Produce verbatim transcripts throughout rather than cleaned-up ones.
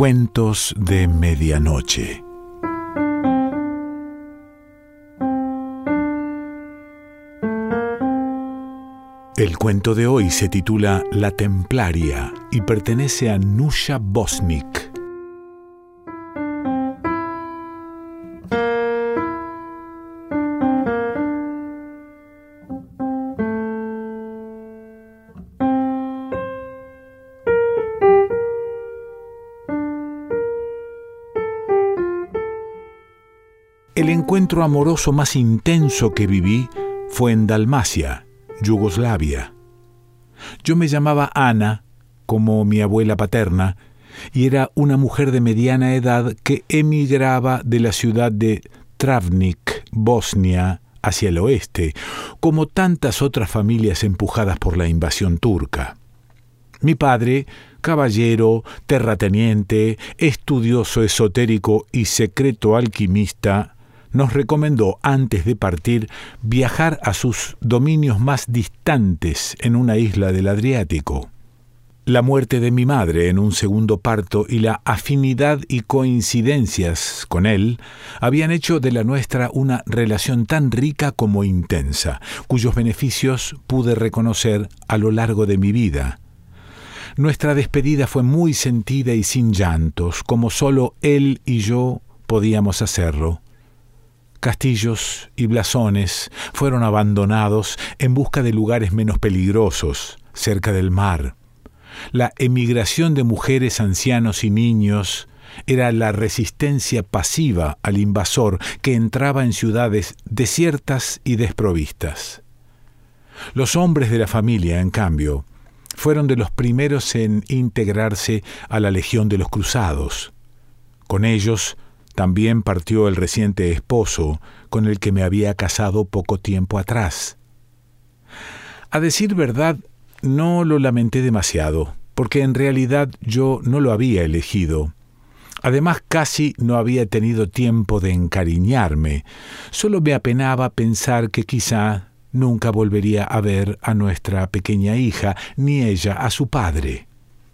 Cuentos de Medianoche. El cuento de hoy se titula La Templaria y pertenece a Nusha Bosnick. El encuentro amoroso más intenso que viví fue en Dalmacia, Yugoslavia. Yo me llamaba Ana, como mi abuela paterna, y era una mujer de mediana edad que emigraba de la ciudad de Travnik, Bosnia, hacia el oeste, como tantas otras familias empujadas por la invasión turca. Mi padre, caballero, terrateniente, estudioso esotérico y secreto alquimista, nos recomendó antes de partir viajar a sus dominios más distantes en una isla del Adriático. La muerte de mi madre en un segundo parto y la afinidad y coincidencias con él habían hecho de la nuestra una relación tan rica como intensa, cuyos beneficios pude reconocer a lo largo de mi vida. Nuestra despedida fue muy sentida y sin llantos, como solo él y yo podíamos hacerlo. Castillos y blasones fueron abandonados en busca de lugares menos peligrosos, cerca del mar. La emigración de mujeres, ancianos y niños era la resistencia pasiva al invasor que entraba en ciudades desiertas y desprovistas. Los hombres de la familia, en cambio, fueron de los primeros en integrarse a la Legión de los Cruzados. Con ellos también partió el reciente esposo con el que me había casado poco tiempo atrás. A decir verdad, no lo lamenté demasiado, porque en realidad yo no lo había elegido. Además, casi no había tenido tiempo de encariñarme. Solo me apenaba pensar que quizá nunca volvería a ver a nuestra pequeña hija, ni ella a su padre.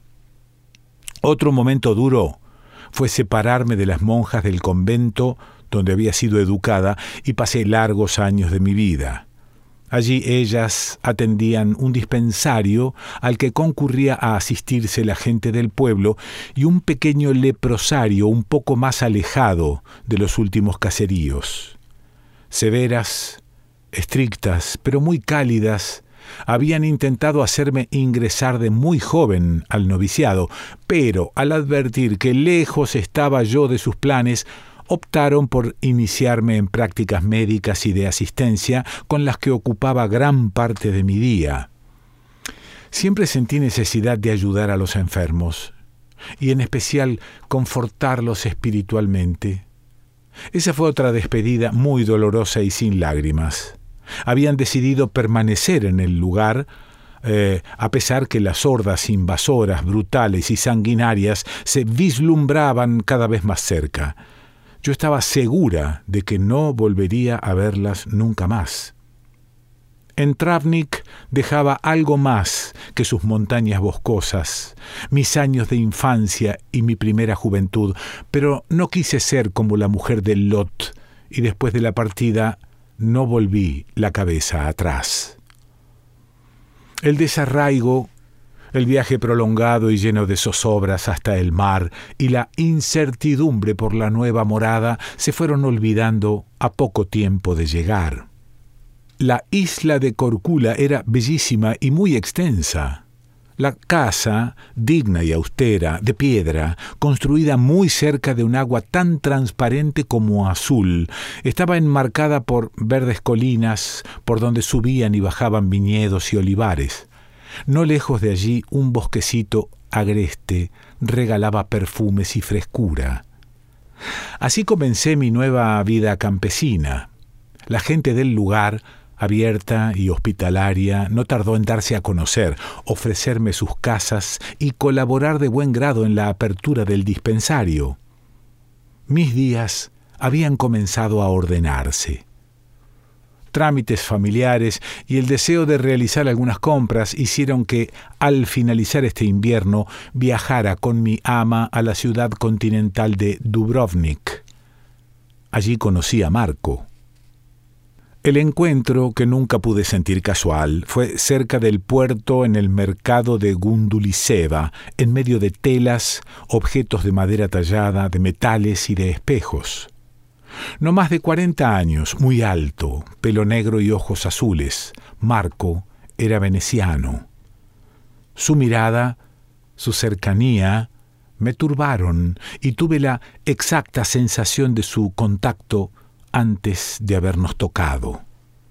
Otro momento duro fue separarme de las monjas del convento donde había sido educada y pasé largos años de mi vida. Allí ellas atendían un dispensario al que concurría a asistirse la gente del pueblo y un pequeño leprosario un poco más alejado de los últimos caseríos. Severas, estrictas, pero muy cálidas, habían intentado hacerme ingresar de muy joven al noviciado, pero al advertir que lejos estaba yo de sus planes, optaron por iniciarme en prácticas médicas y de asistencia con las que ocupaba gran parte de mi día. Siempre sentí necesidad de ayudar a los enfermos, y en especial confortarlos espiritualmente. Esa fue otra despedida muy dolorosa y sin lágrimas. Habían decidido permanecer en el lugar, eh, a pesar que las hordas invasoras, brutales y sanguinarias se vislumbraban cada vez más cerca. Yo estaba segura de que no volvería a verlas nunca más. En Travnik dejaba algo más que sus montañas boscosas, mis años de infancia y mi primera juventud, pero no quise ser como la mujer de Lot, y después de la partida no volví la cabeza atrás. El desarraigo, el viaje prolongado y lleno de zozobras hasta el mar y la incertidumbre por la nueva morada se fueron olvidando a poco tiempo de llegar. La isla de Korčula era bellísima y muy extensa. La casa, digna y austera, de piedra, construida muy cerca de un agua tan transparente como azul, estaba enmarcada por verdes colinas por donde subían y bajaban viñedos y olivares. No lejos de allí un bosquecito agreste regalaba perfumes y frescura. Así comencé mi nueva vida campesina. La gente del lugar, abierta y hospitalaria, no tardó en darse a conocer, ofrecerme sus casas y colaborar de buen grado en la apertura del dispensario. Mis días habían comenzado a ordenarse. trámites familiares y el deseo de realizar algunas compras hicieron que, al finalizar este invierno, viajara con mi ama a la ciudad continental de Dubrovnik. Allí conocí a Marco. El encuentro, que nunca pude sentir casual, fue cerca del puerto en el mercado de Gunduliceva, en medio de telas, objetos de madera tallada, de metales y de espejos. No más de cuarenta años, muy alto, pelo negro y ojos azules, Marco era veneciano. Su mirada, su cercanía, me turbaron y tuve la exacta sensación de su contacto antes de habernos tocado.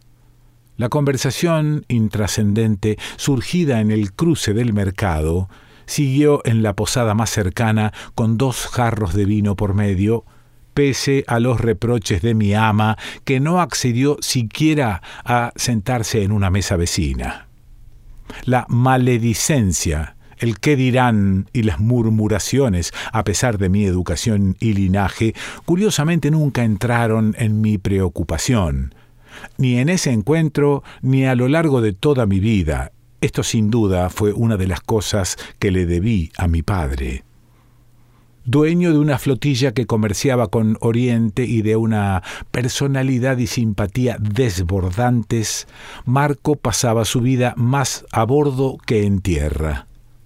La conversación intrascendente, surgida en el cruce del mercado, siguió en la posada más cercana con dos jarros de vino por medio, pese a los reproches de mi ama, que no accedió siquiera a sentarse en una mesa vecina. La maledicencia, el qué dirán y las murmuraciones, a pesar de mi educación y linaje, curiosamente nunca entraron en mi preocupación, ni en ese encuentro ni a lo largo de toda mi vida. Esto sin duda fue una de las cosas que le debí a mi padre. Dueño de una flotilla que comerciaba con Oriente y de una personalidad y simpatía desbordantes, Marco pasaba su vida más a bordo que en tierra.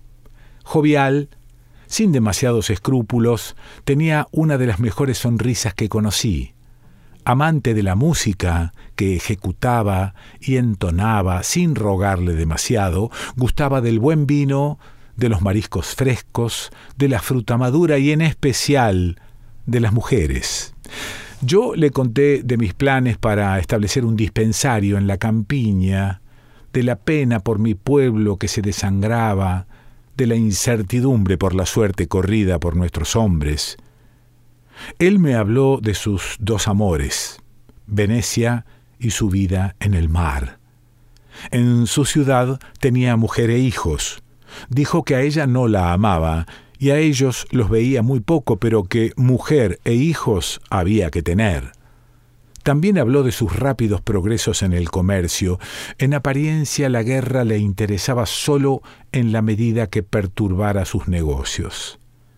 Jovial, sin demasiados escrúpulos, tenía una de las mejores sonrisas que conocí. Amante de la música, que ejecutaba y entonaba sin rogarle demasiado, gustaba del buen vino, de los mariscos frescos, de la fruta madura y en especial de las mujeres. Yo le conté de mis planes para establecer un dispensario en la campiña, de la pena por mi pueblo que se desangraba, de la incertidumbre por la suerte corrida por nuestros hombres. Él me habló de sus dos amores, Venecia y su vida en el mar. En su ciudad tenía mujer e hijos. Dijo que a ella no la amaba y a ellos los veía muy poco, pero que mujer e hijos había que tener. También habló de sus rápidos progresos en el comercio. En apariencia la guerra le interesaba solo en la medida que perturbara sus negocios.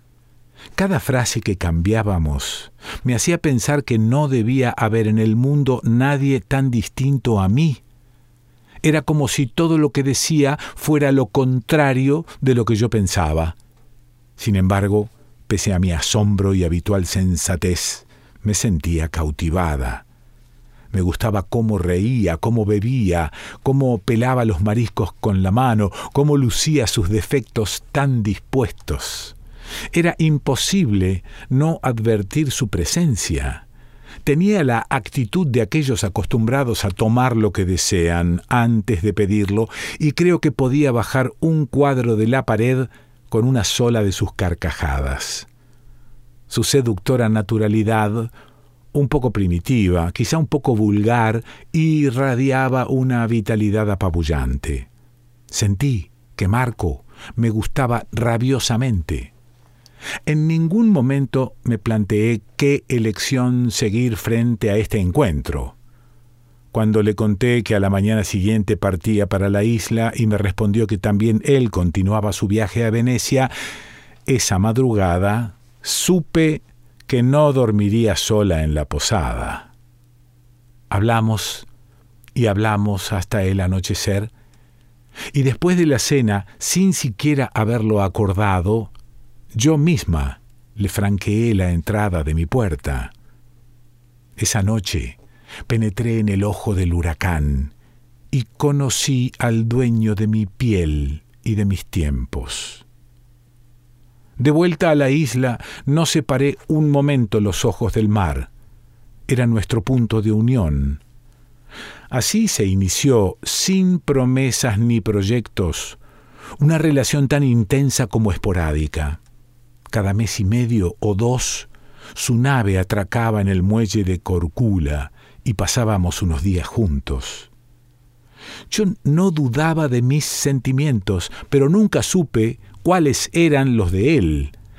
Cada frase que cambiábamos me hacía pensar que no debía haber en el mundo nadie tan distinto a mí. Era como si todo lo que decía fuera lo contrario de lo que yo pensaba. Sin embargo, pese a mi asombro y habitual sensatez, me sentía cautivada. Me gustaba cómo reía, cómo bebía, cómo pelaba los mariscos con la mano, cómo lucía sus defectos tan dispuestos. Era imposible no advertir su presencia. Tenía la actitud de aquellos acostumbrados a tomar lo que desean antes de pedirlo, y creo que podía bajar un cuadro de la pared con una sola de sus carcajadas. Su seductora naturalidad, un poco primitiva, quizá un poco vulgar, irradiaba una vitalidad apabullante. Sentí que Marco me gustaba rabiosamente. En ningún momento me planteé qué elección seguir frente a este encuentro. Cuando le conté que a la mañana siguiente partía para la isla y me respondió que también él continuaba su viaje a Venecia, esa madrugada supe que no dormiría sola en la posada. Hablamos y hablamos hasta el anochecer, y después de la cena, sin siquiera haberlo acordado, yo misma le franqueé la entrada de mi puerta. Esa noche penetré en el ojo del huracán y conocí al dueño de mi piel y de mis tiempos. De vuelta a la isla, no separé un momento los ojos del mar. Era nuestro punto de unión. Así se inició, sin promesas ni proyectos, una relación tan intensa como esporádica. Cada mes y medio o dos, su nave atracaba en el muelle de Corcula y pasábamos unos días juntos. Yo no dudaba de mis sentimientos, pero nunca supe cuáles eran los de él.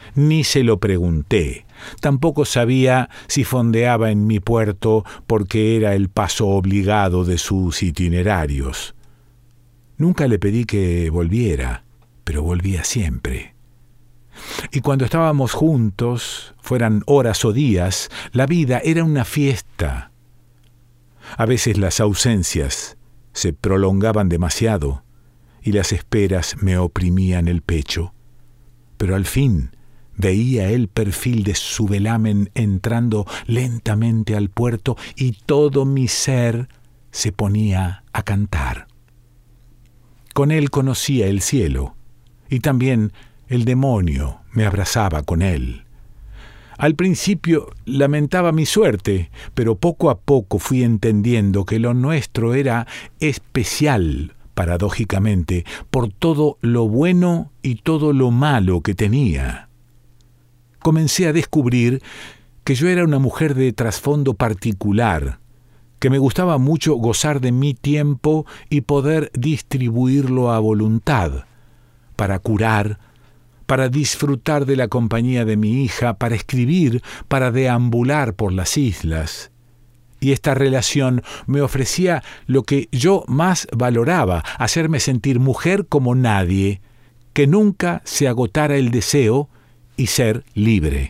Ni se lo pregunté. Tampoco sabía si fondeaba en mi puerto porque era el paso obligado de sus itinerarios. Nunca le pedí que volviera, pero volvía siempre. Y cuando estábamos juntos, fueran horas o días, la vida era una fiesta. A veces las ausencias se prolongaban demasiado y las esperas me oprimían el pecho. Pero al fin veía el perfil de su velamen entrando lentamente al puerto y todo mi ser se ponía a cantar. Con él conocía el cielo y también el demonio me abrazaba con él. Al principio lamentaba mi suerte, pero poco a poco fui entendiendo que lo nuestro era especial, paradójicamente, por todo lo bueno y todo lo malo que tenía. Comencé a descubrir que yo era una mujer de trasfondo particular, que me gustaba mucho gozar de mi tiempo y poder distribuirlo a voluntad, para curar, para disfrutar de la compañía de mi hija, para escribir, para deambular por las islas. Y esta relación me ofrecía lo que yo más valoraba, hacerme sentir mujer como nadie, que nunca se agotara el deseo y ser libre.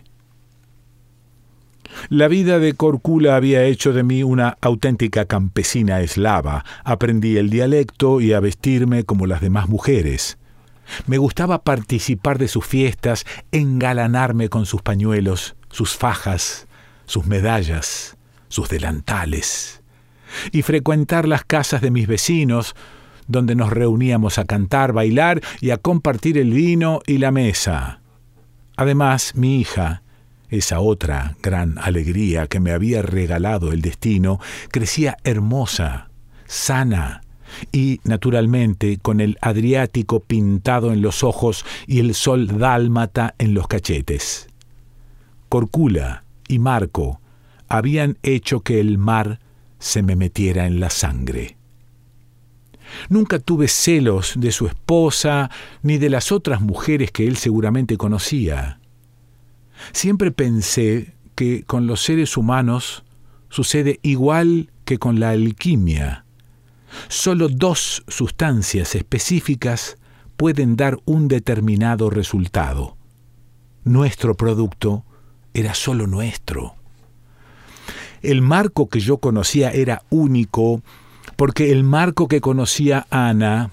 La vida de Korčula había hecho de mí una auténtica campesina eslava. Aprendí el dialecto y a vestirme como las demás mujeres. Me gustaba participar de sus fiestas, engalanarme con sus pañuelos, sus fajas, sus medallas, sus delantales, y frecuentar las casas de mis vecinos, donde nos reuníamos a cantar, bailar y a compartir el vino y la mesa. Además, mi hija, esa otra gran alegría que me había regalado el destino, crecía hermosa, sana, y, naturalmente, con el Adriático pintado en los ojos y el sol dálmata en los cachetes. Korčula y Marco habían hecho que el mar se me metiera en la sangre. Nunca tuve celos de su esposa ni de las otras mujeres que él seguramente conocía. Siempre pensé que con los seres humanos sucede igual que con la alquimia. Solo dos sustancias específicas pueden dar un determinado resultado. Nuestro producto era solo nuestro. El Marco que yo conocía era único, porque el Marco que conocía Ana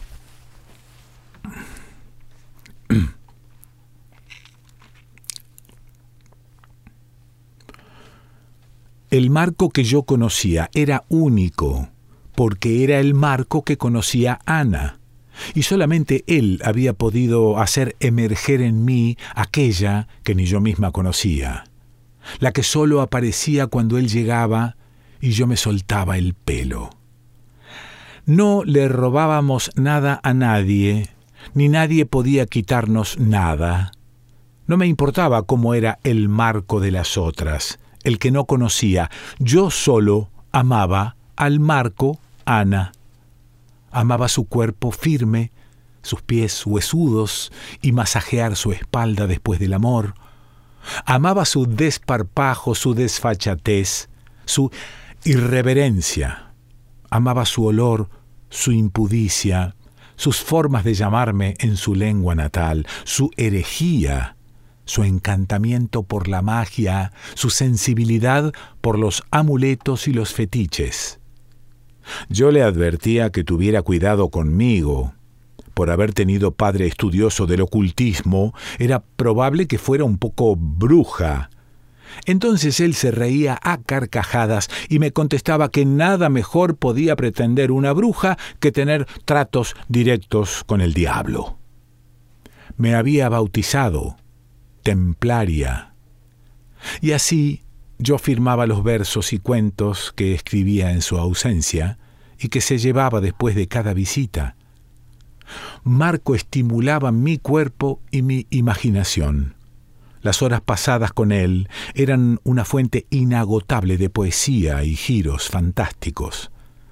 el Marco que yo conocía era único, porque era el Marco que conocía Ana, y solamente él había podido hacer emerger en mí aquella que ni yo misma conocía, la que solo aparecía cuando él llegaba y yo me soltaba el pelo. No le robábamos nada a nadie, ni nadie podía quitarnos nada. No me importaba cómo era el Marco de las otras, el que no conocía. Yo solo amaba al Marco Ana. Amaba su cuerpo firme, sus pies huesudos y masajear su espalda después del amor. Amaba su desparpajo, su desfachatez, su irreverencia. Amaba su olor, su impudicia, sus formas de llamarme en su lengua natal, su herejía, su encantamiento por la magia, su sensibilidad por los amuletos y los fetiches. Yo le advertía que tuviera cuidado conmigo. Por haber tenido padre estudioso del ocultismo, era probable que fuera un poco bruja. Entonces él se reía a carcajadas y me contestaba que nada mejor podía pretender una bruja que tener tratos directos con el diablo. Me había bautizado templaria, y así yo firmaba los versos y cuentos que escribía en su ausencia y que se llevaba después de cada visita. Marco estimulaba mi cuerpo y mi imaginación. Las horas pasadas con él eran una fuente inagotable de poesía y giros fantásticos.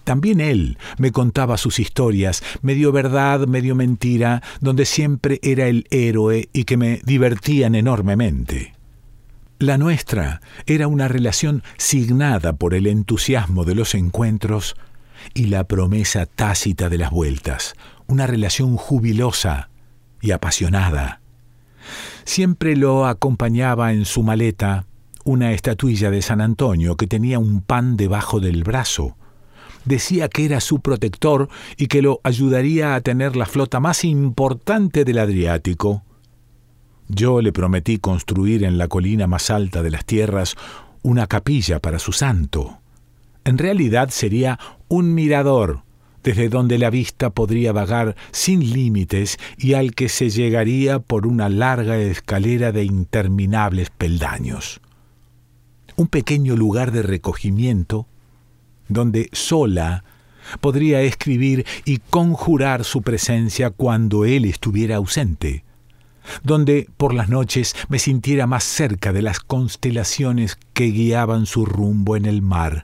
También él me contaba sus historias, medio verdad, medio mentira, donde siempre era el héroe y que me divertían enormemente. La nuestra era una relación signada por el entusiasmo de los encuentros y la promesa tácita de las vueltas, una relación jubilosa y apasionada. Siempre lo acompañaba en su maleta una estatuilla de San Antonio que tenía un pan debajo del brazo. Decía que era su protector y que lo ayudaría a tener la flota más importante del Adriático. Yo le prometí construir en la colina más alta de las tierras una capilla para su santo. En realidad sería un mirador, desde donde la vista podría vagar sin límites y al que se llegaría por una larga escalera de interminables peldaños. Un pequeño lugar de recogimiento donde sola podría escribir y conjurar su presencia cuando él estuviera ausente, donde por las noches me sintiera más cerca de las constelaciones que guiaban su rumbo en el mar.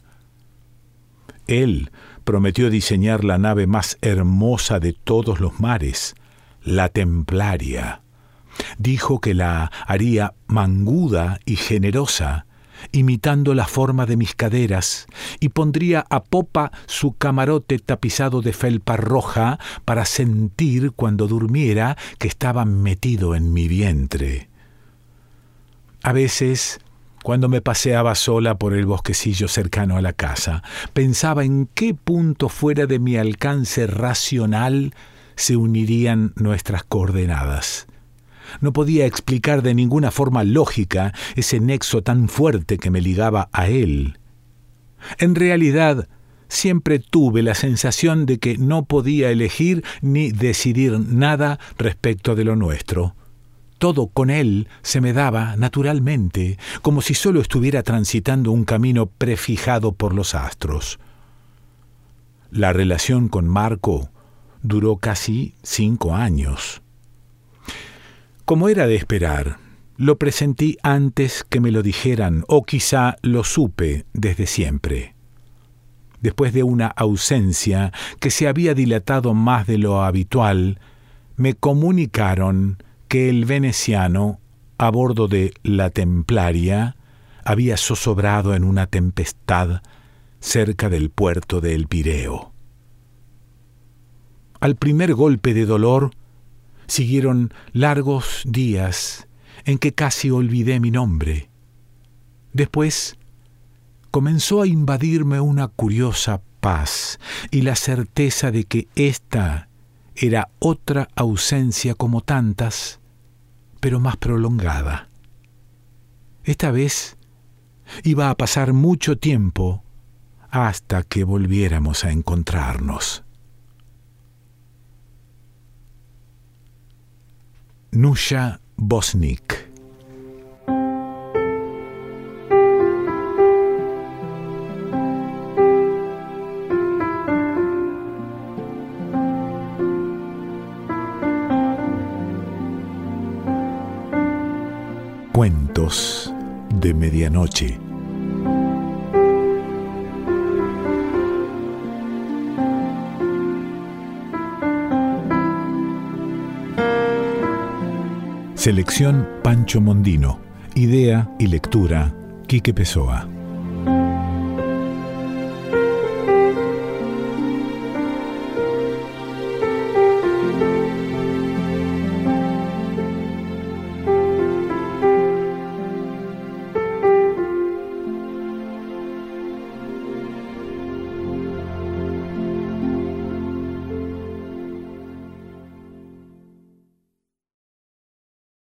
Él prometió diseñar la nave más hermosa de todos los mares, la Templaria. Dijo que la haría manguda y generosa, imitando la forma de mis caderas, y pondría a popa su camarote tapizado de felpa roja para sentir cuando durmiera que estaba metido en mi vientre. A veces, cuando me paseaba sola por el bosquecillo cercano a la casa, pensaba en qué punto fuera de mi alcance racional se unirían nuestras coordenadas. No podía explicar de ninguna forma lógica ese nexo tan fuerte que me ligaba a él. En realidad, siempre tuve la sensación de que no podía elegir ni decidir nada respecto de lo nuestro. Todo con él se me daba naturalmente, como si solo estuviera transitando un camino prefijado por los astros. La relación con Marco duró casi cinco años. Como era de esperar, lo presentí antes que me lo dijeran, o quizá lo supe desde siempre. Después de una ausencia que se había dilatado más de lo habitual, me comunicaron que el veneciano, a bordo de la Templaria, había zozobrado en una tempestad cerca del puerto de El Pireo. Al primer golpe de dolor, siguieron largos días en que casi olvidé mi nombre. Después comenzó a invadirme una curiosa paz y la certeza de que esta era otra ausencia como tantas, pero más prolongada. Esta vez iba a pasar mucho tiempo hasta que volviéramos a encontrarnos. Nusha Bosnik. Cuentos de medianoche. Selección Pancho Mondino. Idea y lectura Quique Pessoa.